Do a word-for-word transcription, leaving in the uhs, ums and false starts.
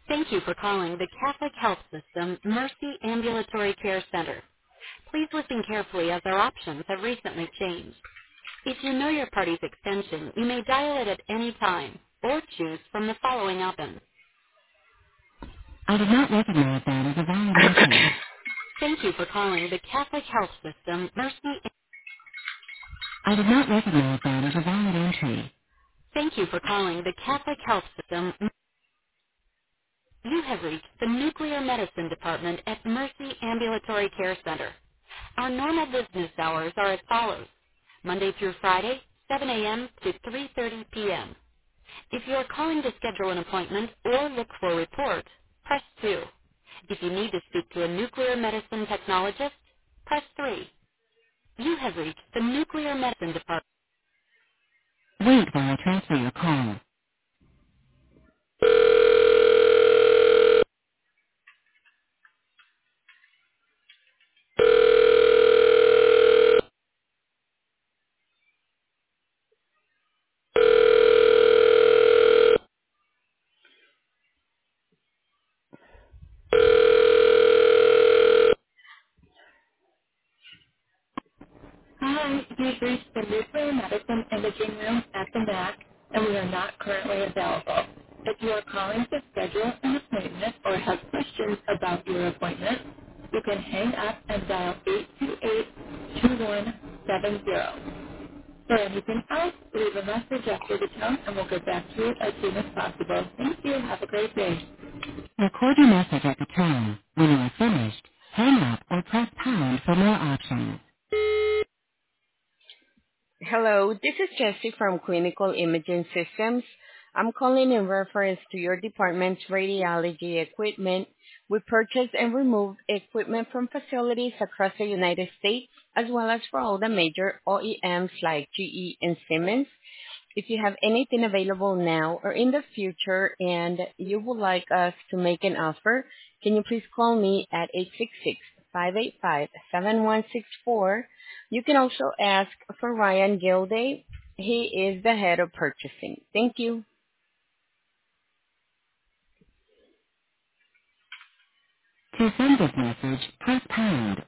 Thank you for calling the Catholic Health System Mercy Ambulatory Care Center. Please listen carefully as our options have recently changed. If you know your party's extension, you may dial it at any time or choose from the following options. I did not recognize that as a valid entry. Thank you for calling the Catholic Health System Mercy. I did not recognize that as a valid entry. Thank you for calling the Catholic Health System. You have reached the Nuclear Medicine Department at Mercy Ambulatory Care Center. Our normal business hours are as follows. Monday through Friday, seven a.m. to three thirty p.m. If you are calling to schedule an appointment or look for a report, press two. If you need to speak to a nuclear medicine technologist, press three. You have reached the Nuclear Medicine Department. Wait while I transfer your call. Hi, you've reached the Nuclear Medicine Imaging Room at the M A C, and we are not currently available. If you are calling to schedule an appointment or have questions about your appointment, you can hang up and dial eight two eight, two one seven zero. For anything else, leave a message after the tone, and we'll get back to you as soon as possible. Thank you. Have a great day. Record your message at the tone. When you are finished, hang up or press pound for more options. Hello, this is Jessie from Clinical Imaging Systems. I'm calling in reference to your department's radiology equipment. We purchased and removed equipment from facilities across the United States, as well as for all the major O E Ms like G E and Siemens. If you have anything available now or in the future and you would like us to make an offer, can you please call me at eight six six, five eight five, seven one six four. You can also ask for Ryan Gilday. He is the head of purchasing. Thank you. To send this message, press pound